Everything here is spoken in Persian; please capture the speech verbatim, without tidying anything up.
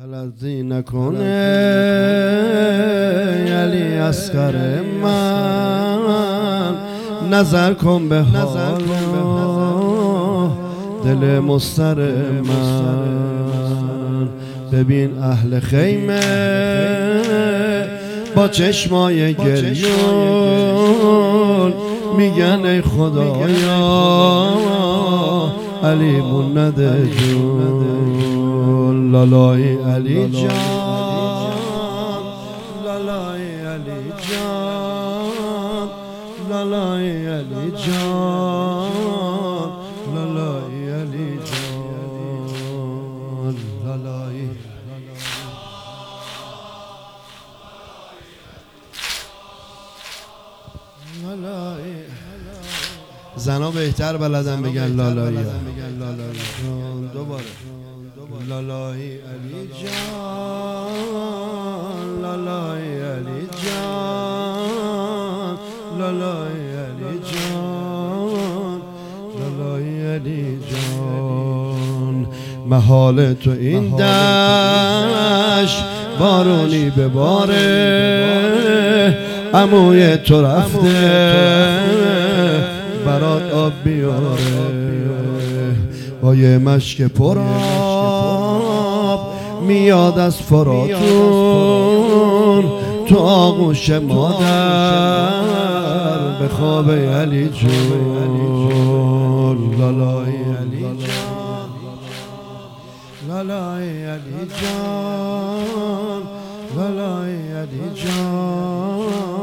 غلطی نکنه علی اصغر من، نظر کن به حال دل مضطر من. ببین اهل خیمه با چشمای گریون میگن ای خدایا علیمون نده جون. لالای علی جان، لالای علی جان، لالای علی جان، لالای علی جان، لالای لالای. زنا بهتر بلدن بگن لالایی. دوباره لالای علی جان، لالای علی جان، لالای علی جان، لالای علی جان. محال تو این دشت بارونی بباره، عموی تو رفته برات آب بیاره. با یه مشک پر آب میاد از فراتون تو آغوش مادر به خواب علی جون. لالای علی جان، لالای علی جان، لالای علی جان.